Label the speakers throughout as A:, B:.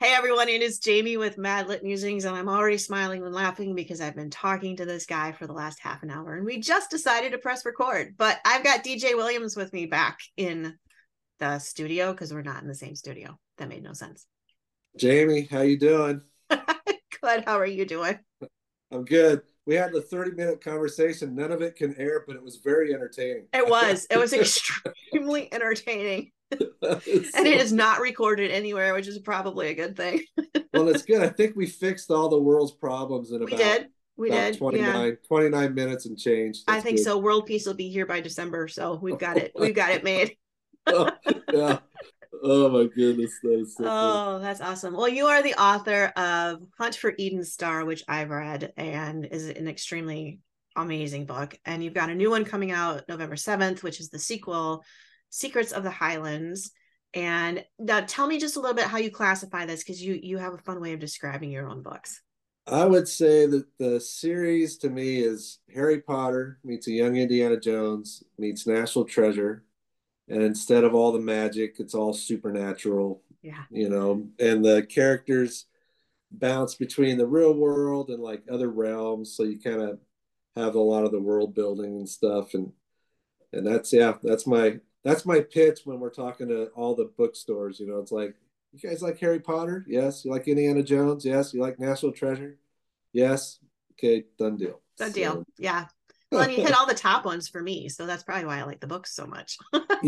A: Hey everyone, it is Jamie with Mad Lit Musings, and I'm already smiling and laughing because I've been talking to this guy for the last half an hour, and we just decided to press record. But I've got DJ Williams with me back in the studio because we're not in the same studio. That made no sense.
B: Jamie, how you doing?
A: Good. How are you doing?
B: I'm good. We had the 30-minute conversation. None of it can air, but it was very entertaining.
A: It was. It was extremely entertaining. And it
B: So,
A: is not recorded anywhere, which is probably a good thing.
B: well, it's good. I think we fixed all the world's problems in
A: We
B: about
A: did. We
B: about
A: did. Yeah.
B: 29 minutes and change.
A: I
B: That's
A: think
B: good.
A: so. World peace will be here by December, so we've got it. We've got it made.
B: Oh, yeah. Oh my goodness, that is so funny.
A: Oh, that's awesome. Well, you are the author of Hunt for Eden Star, which I've read and is an extremely amazing book. And you've got a new one coming out November 7th, which is the sequel, Secrets of the Highlands. And now tell me just a little bit how you classify this, because you have a fun way of describing your own books.
B: I would say that the series to me is Harry Potter meets a young Indiana Jones meets National Treasure, and instead of all the magic, it's all supernatural,
A: Yeah.
B: and the characters bounce between the real world and like other realms, so you kind of have a lot of the world building and stuff, and that's my pitch when we're talking to all the bookstores. It's like, you guys like Harry Potter? Yes. You like Indiana Jones? Yes. You like National Treasure? Yes. Okay, done deal.
A: Good deal.
B: So
A: Yeah. Well, and you hit all the top ones for me. So that's probably why I like the books so much.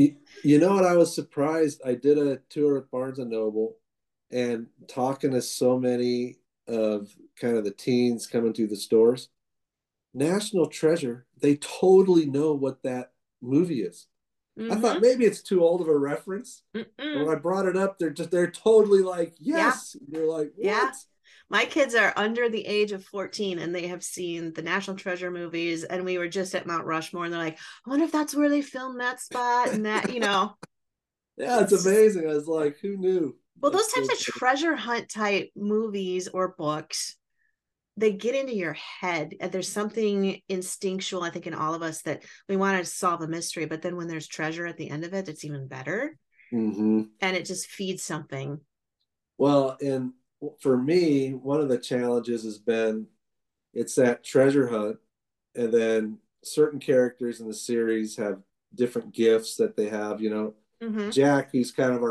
B: you know what, I was surprised. I did a tour at Barnes and Noble, and talking to so many of kind of the teens coming through the stores, National Treasure, they totally know what that movie is. I thought
A: Mm-hmm.
B: maybe it's too old of a reference, but
A: Mm-mm.
B: when I brought it up, they're totally like,
A: Yeah.
B: yes. They're like,
A: Yeah.
B: what?
A: My kids are under the age of 14 and they have seen the National Treasure movies. And we were just at Mount Rushmore and they're like, I wonder if that's where they filmed that spot and that.
B: Yeah, it's
A: It's just,
B: amazing. I was like, who knew?
A: well, those
B: That's
A: types
B: so
A: of
B: funny.
A: treasure hunt type movies or books, they get into your head. And there's something instinctual, I think, in all of us that we want to solve a mystery. But then when there's treasure at the end of it, it's even better.
B: Mm-hmm.
A: And it just feeds something.
B: Well, and for me, one of the challenges has been it's that treasure hunt, and then certain characters in the series have different gifts that they have.
A: Mm-hmm.
B: Jack, he's kind of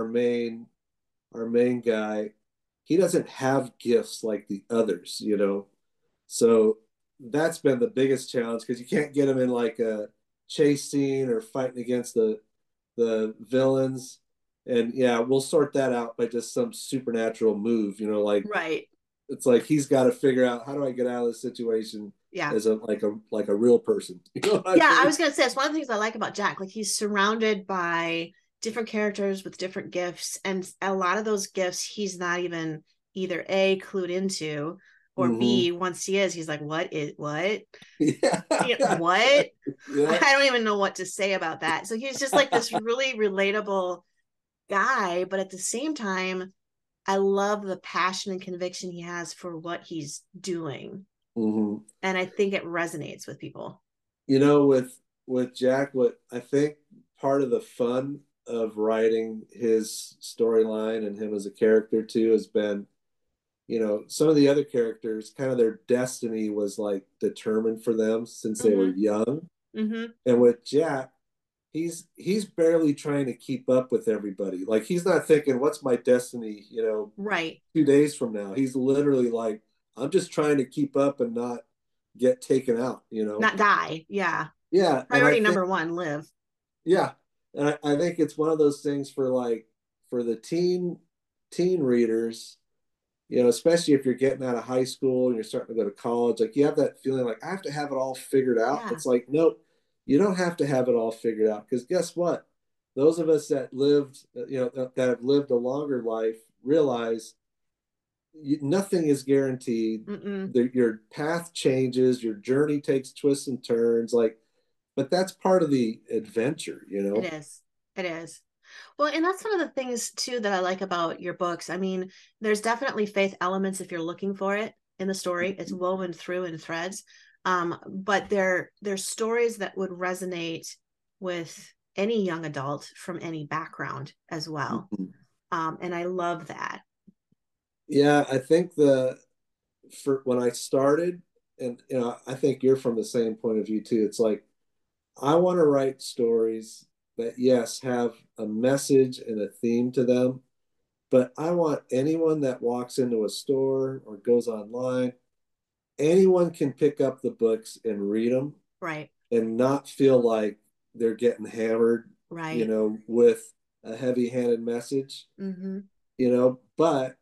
B: our main guy. He doesn't have gifts like the others. So that's been the biggest challenge, because you can't get him in like a chase scene or fighting against the villains. And yeah, we'll sort that out by just some supernatural move. Like,
A: Right.
B: it's like he's got to figure out, how do I get out of this situation
A: Yeah.
B: as a real person. You know what
A: Yeah,
B: I
A: I
B: mean?
A: was gonna say it's one of the things I like about Jack. Like he's surrounded by different characters with different gifts, and a lot of those gifts he's not even either A clued into, or
B: Mm-hmm.
A: B, once he is, he's like, what is what?
B: Yeah.
A: What? I
B: Yeah.
A: don't even know what to say about that. So he's just like this really relatable guy, but at the same time, I love the passion and conviction he has for what he's doing.
B: Mm-hmm.
A: And I think it resonates with people.
B: With Jack, what I think part of the fun of writing his storyline and him as a character too has been, some of the other characters, kind of their destiny was like determined for them since they were
A: Mm-hmm.
B: young.
A: Mm-hmm.
B: And with Jack, he's barely trying to keep up with everybody. Like, he's not thinking, what's my destiny,
A: Right.
B: 2 days from now. He's literally like, I'm just trying to keep up and not get taken out.
A: Not die. Yeah.
B: Yeah. And I
A: Priority
B: think,
A: number one, live.
B: yeah. And I think it's one of those things for, like, for the teen readers, especially if you're getting out of high school and you're starting to go to college, like, you have that feeling like, I have to have it all figured out.
A: Yeah.
B: It's like, nope, you don't have to have it all figured out, because guess what? Those of us that lived, that have lived a longer life realize nothing is guaranteed.
A: Mm-mm.
B: Your path changes, your journey takes twists and turns, like, but that's part of the adventure.
A: It is. It is. Well, and that's one of the things too that I like about your books. I mean, there's definitely faith elements if you're looking for it in the story. It's woven through in threads. But they're stories that would resonate with any young adult from any background as well.
B: Mhm.
A: And I love that.
B: Yeah, I think the for when I started, and I think you're from the same point of view too. It's like I want to write stories that yes have a message and a theme to them, but I want anyone that walks into a store or goes online, anyone can pick up the books and read them
A: Right.
B: and not feel like they're getting hammered,
A: Right.
B: with a heavy-handed message,
A: Mm-hmm.
B: but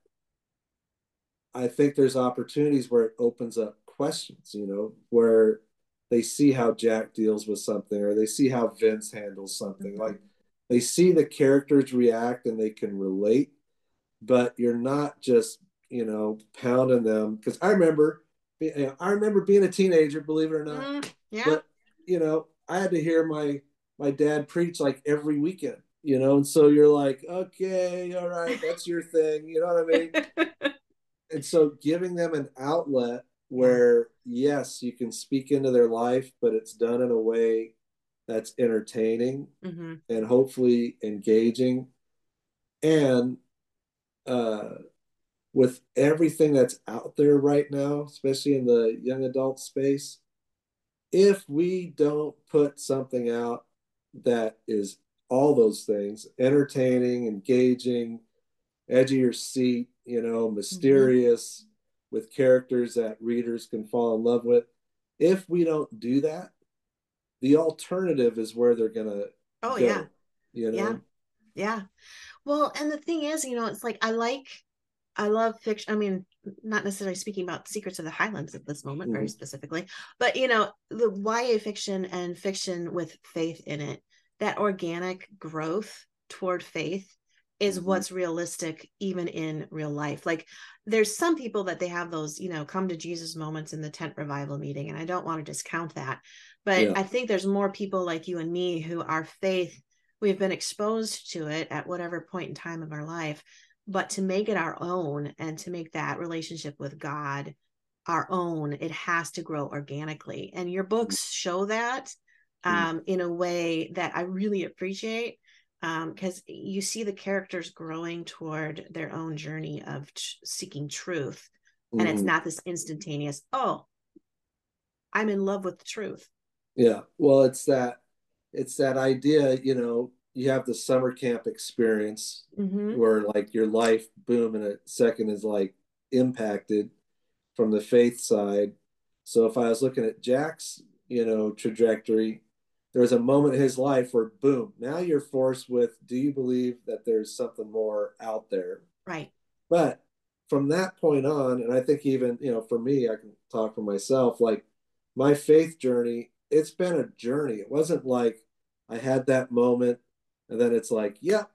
B: I think there's opportunities where it opens up questions, where they see how Jack deals with something or they see how Vince handles something.
A: Mm-hmm.
B: Like they see the characters react and they can relate, but you're not just, pounding them. Because I remember being a teenager, believe it or not,
A: Yeah.
B: but I had to hear my dad preach like every weekend, and so you're like, okay, all right, that's your thing, you know what I mean? And so giving them an outlet
A: Yeah.
B: where yes you can speak into their life but it's done in a way that's entertaining
A: Mm-hmm.
B: and hopefully engaging, and uh, with everything that's out there right now, especially in the young adult space, if we don't put something out that is all those things, entertaining, engaging, edge of your seat,
A: Mm-hmm.
B: mysterious, with characters that readers can fall in love with. If we don't do that, the alternative is where they're gonna
A: Oh yeah.
B: go, you
A: Yeah.
B: know.
A: Yeah. Well, and the thing is, it's like I love fiction. I mean, not necessarily speaking about Secrets of the Highlands at this moment, very
B: Mm-hmm.
A: specifically, but the YA fiction and fiction with faith in it, that organic growth toward faith is
B: Mm-hmm.
A: what's realistic even in real life. Like there's some people that they have those, come to Jesus moments in the tent revival meeting, and I don't want to discount that. But
B: Yeah.
A: I think there's more people like you and me who our faith, we've been exposed to it at whatever point in time of our life, but to make it our own and to make that relationship with God our own, it has to grow organically. And your books show that
B: Mm-hmm.
A: in a way that I really appreciate, because you see the characters growing toward their own journey of seeking truth. And it's
B: Mm-hmm.
A: not this instantaneous, oh, I'm in love with the truth.
B: Yeah. Well, it's that idea, you have the summer camp experience
A: Mm-hmm.
B: where like your life, boom, in a second is like impacted from the faith side. So if I was looking at Jack's, trajectory, there was a moment in his life where boom, now you're forced with, do you believe that there's something more out there?
A: Right.
B: But from that point on, and I think even, for me, I can talk for myself, like my faith journey, it's been a journey. It wasn't like I had that moment and then it's like, yeah,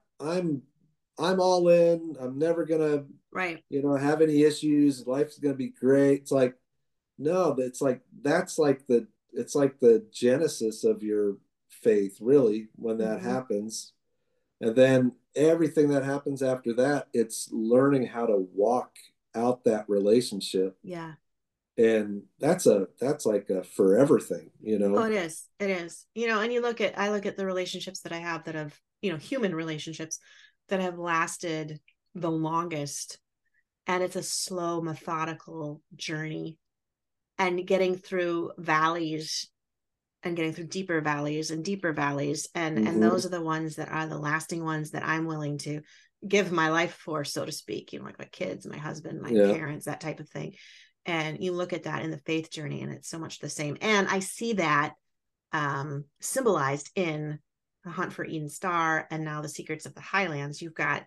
B: I'm all in. I'm never gonna,
A: Right.
B: have any issues. Life's gonna be great. It's like, no, it's like that's like the genesis of your faith, really, when that
A: Mm-hmm.
B: happens. And then everything that happens after that, it's learning how to walk out that relationship.
A: Yeah.
B: And that's like a forever thing, you
A: Oh,
B: know?
A: it is. It is. And I look at the relationships that I have that have, human relationships that have lasted the longest. And it's a slow, methodical journey, and getting through valleys and getting through deeper valleys and deeper valleys. And
B: Mm-hmm.
A: those are the ones that are the lasting ones that I'm willing to give my life for, so to speak, like my kids, my husband, my
B: Yeah.
A: parents, that type of thing. And you look at that in the faith journey, and it's so much the same. And I see that symbolized in The Hunt for Eden Star and now The Secrets of the Highlands. You've got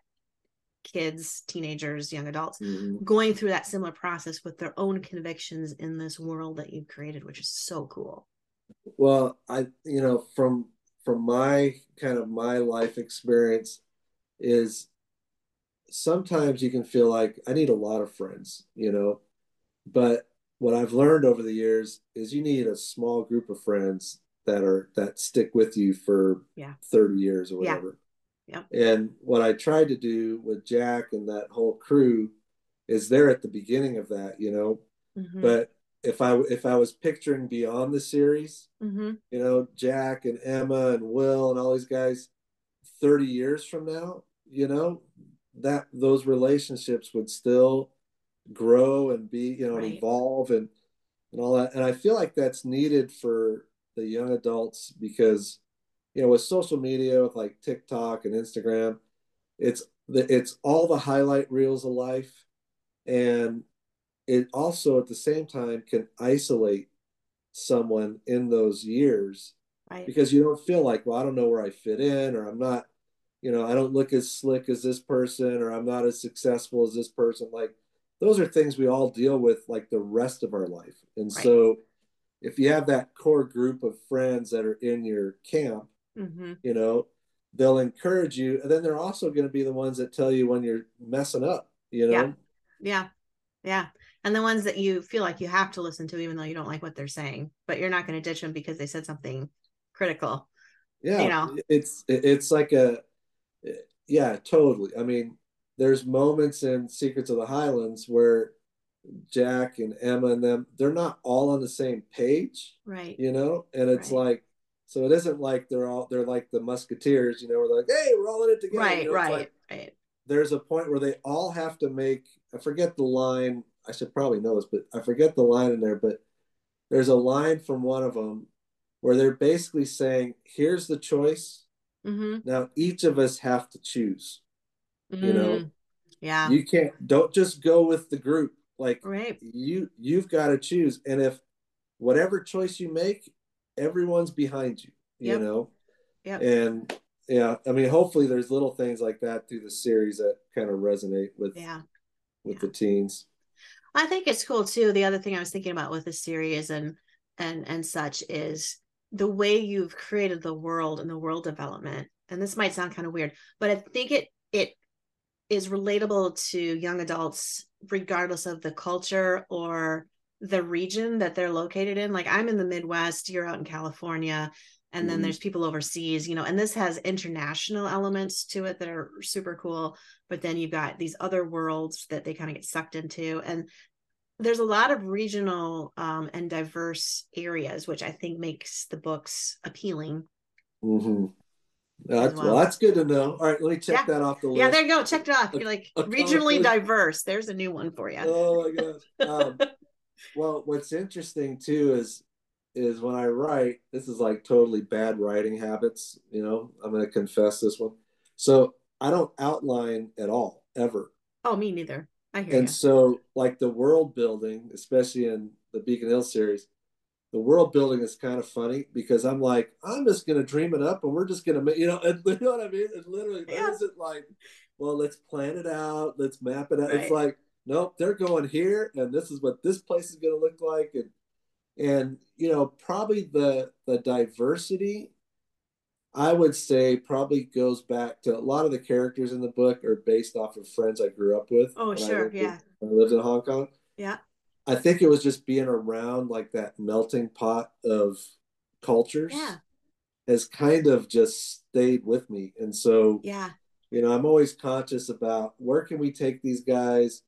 A: kids, teenagers, young adults
B: Mm-hmm.
A: going through that similar process with their own convictions in this world that you've created, which is so cool.
B: Well, from my kind of my life experience is sometimes you can feel like I need a lot of friends, but what I've learned over the years is you need a small group of friends that stick with you for
A: Yeah.
B: 30 years or
A: Yeah.
B: whatever.
A: Yep.
B: And what I tried to do with Jack and that whole crew is they're at the beginning of that,
A: Mm-hmm.
B: But if I was picturing beyond the series,
A: Mm-hmm.
B: Jack and Emma and Will and all these guys 30 years from now, that those relationships would still grow and be, and
A: Right.
B: evolve and all that. And I feel like that's needed for the young adults because, with social media, with like TikTok and Instagram, it's all the highlight reels of life, and it also at the same time can isolate someone in those years
A: Right.
B: because you don't feel like, well, I don't know where I fit in, or I'm not, I don't look as slick as this person, or I'm not as successful as this person. Like those are things we all deal with like the rest of our life. And
A: Right.
B: so if you have that core group of friends that are in your camp,
A: Mm-hmm.
B: you know, they'll encourage you. And then they're also going to be the ones that tell you when you're messing up,
A: Yeah. Yeah. Yeah. And the ones that you feel like you have to listen to, even though you don't like what they're saying, but you're not going to ditch them because they said something critical, you
B: Yeah,
A: know?
B: it's like yeah, totally. I mean, there's moments in Secrets of the Highlands where Jack and Emma and them, they're not all on the same page,
A: Right.
B: and it's
A: Right.
B: like, so it isn't like they're like the Musketeers, where they're like, hey, we're all in it together.
A: Right.
B: It's like
A: Right. Right.
B: there's a point where they all have to make, I forget the line, I should probably know this, but I forget the line in there, but there's a line from one of them where they're basically saying, here's the choice.
A: Mm-hmm.
B: Now each of us have to choose, you know,
A: Mm. Yeah.
B: you don't just go with the group. Like
A: Right.
B: you've got to choose. And if whatever choice you make, everyone's behind you,
A: Yep. Yep.
B: and yeah, I mean, hopefully there's little things like that through the series that kind of resonate
A: Yeah.
B: with
A: Yeah.
B: the teens.
A: I think it's cool too. The other thing I was thinking about with this series and such is the way you've created the world and the world development. And this might sound kind of weird, but I think it is relatable to young adults regardless of the culture or the region that they're located in. Like I'm in the Midwest, you're out in California, and then
B: Mm-hmm.
A: there's people overseas, and this has international elements to it that are super cool. But then you've got these other worlds that they kind of get sucked into. And there's a lot of regional and diverse areas, which I think makes the books appealing
B: Mm-hmm.
A: as
B: Well,
A: well.
B: that's good to know. All right, let me check
A: Yeah.
B: that off the
A: Yeah, there
B: list.
A: you go. Check it off. You're like regionally
B: Accomplished.
A: diverse. There's a new one for you.
B: Oh my gosh. Well, what's interesting too is when I write, this is like totally bad writing habits. I'm going to confess this one. So I don't outline at all, ever.
A: Oh, me neither. I hear
B: And
A: you.
B: so, like the world building, especially in the Beacon Hill series, the world building is kind of funny because I'm like, I'm just going to dream it up and we're just going to make, and you know what I mean? It's literally, that
A: Yeah.
B: isn't like, well, let's plan it out, let's map it out. It's
A: Right.
B: like, nope, they're going here and this is what this place is going to look like. And probably the diversity, I would say, probably goes back to a lot of the characters in the book are based off of friends I grew up with
A: Oh,
B: when I
A: sure. Yeah.
B: lived in Hong Kong.
A: Yeah.
B: I think it was just being around like that melting pot of cultures
A: Yeah.
B: has kind of just stayed with me. And so,
A: Yeah.
B: I'm always conscious about where can we take these guys,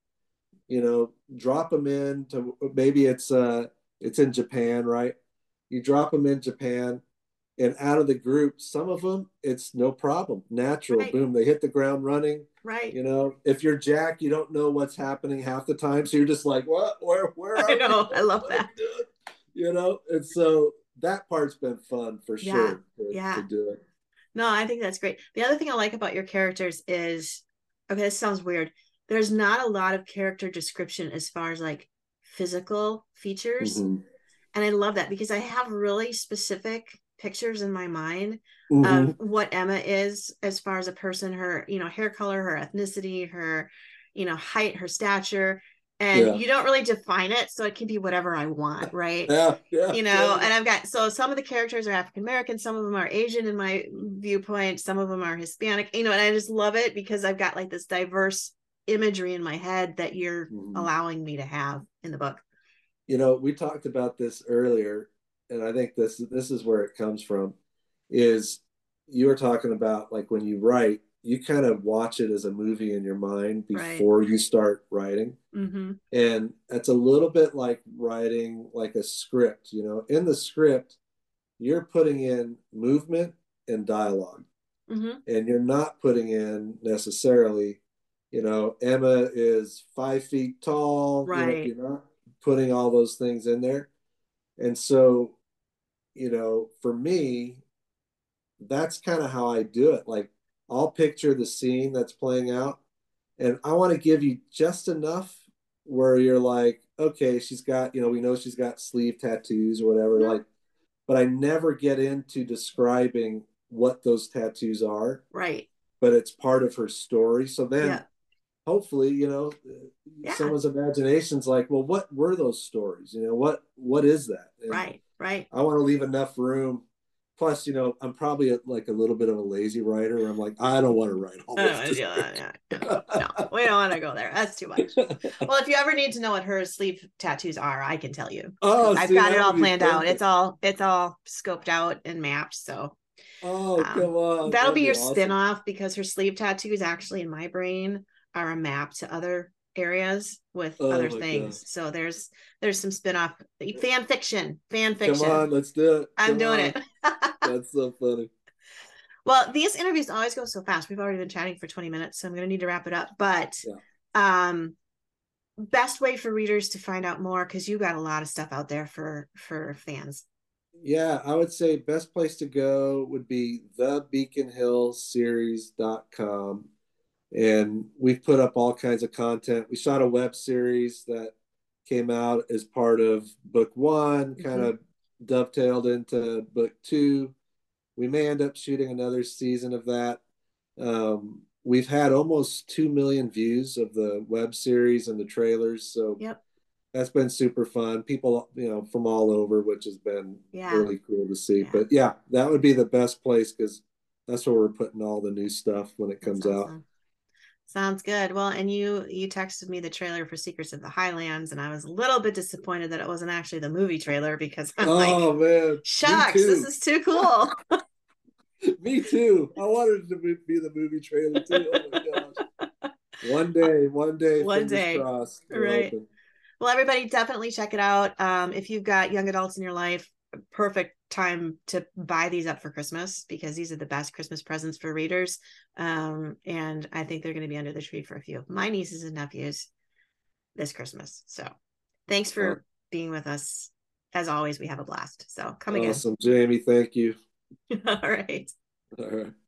B: drop them in to, maybe it's in Japan, right? You drop them in Japan, and out of the group, some of them it's no problem, natural,
A: Right.
B: boom, they hit the ground running.
A: Right.
B: If you're Jack, you don't know what's happening half the time, so you're just like, what? Where
A: I
B: are we?
A: know. I love
B: What are
A: that.
B: we doing? And so that part's been fun for
A: Yeah.
B: sure to
A: Yeah.
B: do it.
A: No, I think that's great. The other thing I like about your characters is, okay, this sounds weird. There's not a lot of character description as far as like physical features.
B: Mm-hmm.
A: And I love that because I have really specific pictures in my mind of
B: Mm-hmm.
A: what Emma is as far as a person, her, hair color, her ethnicity, her, height, her stature. And
B: Yeah.
A: you don't really define it. So it can be whatever I want, right?
B: Yeah. Yeah.
A: And
B: Totally.
A: I've got, so some of the characters are African American, some of them are Asian in my viewpoint, some of them are Hispanic, and I just love it because I've got like this diverse imagery in my head that you're
B: Mm-hmm.
A: allowing me to have in the book.
B: We talked about this earlier, and I think this is where it comes from. Is you were talking about like when you write, you kind of watch it as a movie in your mind
A: Right.
B: before you start writing,
A: Mm-hmm.
B: and that's a little bit like writing like a script. In the script, you're putting in movement and dialogue,
A: Mm-hmm.
B: and you're not putting in necessarily Emma is 5 feet tall.
A: Right.
B: You're not putting all those things in there. And so, for me, that's kind of how I do it. Like, I'll picture the scene that's playing out, and I want to give you just enough where you're like, okay, she's got, we know she's got sleeve tattoos or whatever,
A: Yeah.
B: like, but I never get into describing what those tattoos are,
A: Right.
B: but it's part of her story. So then
A: Yeah.
B: hopefully,
A: Yeah.
B: someone's imagination's like, well, what were those stories? What is that? And
A: Right. Right.
B: I want to leave enough room. Plus, I'm probably like a little bit of a lazy writer where I'm like, I don't want to write all
A: I don't
B: those
A: want to do that.
B: descriptions.
A: Yeah. No, we don't want to go there. That's too much. Well, if you ever need to know what her sleeve tattoos are, I can tell you.
B: Oh,
A: I've
B: see,
A: got it
B: that
A: all
B: would be
A: planned out. It's
B: perfect.
A: all scoped out and mapped. So
B: Oh, come on.
A: that'll
B: That'd
A: be
B: be
A: your
B: awesome.
A: spin-off because her sleeve tattoos actually in my brain are a map to other areas with
B: Oh
A: other
B: my gosh.
A: things. So there's some spin-off fan fiction. Fan
B: Come
A: fiction.
B: on, let's do it.
A: I'm
B: Come
A: doing
B: on.
A: it.
B: That's so funny.
A: Well, these interviews always go so fast. We've already been chatting for 20 minutes, so I'm going to need to wrap it up. But
B: Yeah.
A: um best way for readers to find out more because you got a lot of stuff out there for fans.
B: Yeah, I would say best place to go would be thebeaconhillseries.com. And we've put up all kinds of content. We shot a web series that came out as part of book one, kind
A: Mm-hmm.
B: of dovetailed into book two. We may end up shooting another season of that. We've had almost 2 million views of the web series and the trailers. So
A: Yep.
B: that's been super fun. People, from all over, which has been
A: Yeah.
B: really cool to see.
A: Yeah.
B: But yeah, that would be the best place because that's where we're putting all the new stuff when it
A: That's
B: comes out.
A: awesome. Sounds good. Well, and you texted me the trailer for Secrets of the Highlands, and I was a little bit disappointed that it wasn't actually the movie trailer because I'm like,
B: Oh man, me
A: shucks, this
B: too.
A: is too cool.
B: Me too. I wanted it to be the movie trailer too. Oh my gosh. One day,
A: One
B: fingers
A: day.
B: crossed, we're
A: Right.
B: hoping.
A: Well, everybody definitely check it out. If you've got young adults in your life, perfect time to buy these up for Christmas because these are the best Christmas presents for readers. And I think they're going to be under the tree for a few of my nieces and nephews this Christmas. So thanks
B: Oh,
A: for being with us. As always, we have a blast. So come again.
B: awesome. Jamie, thank you.
A: All right.
B: All right.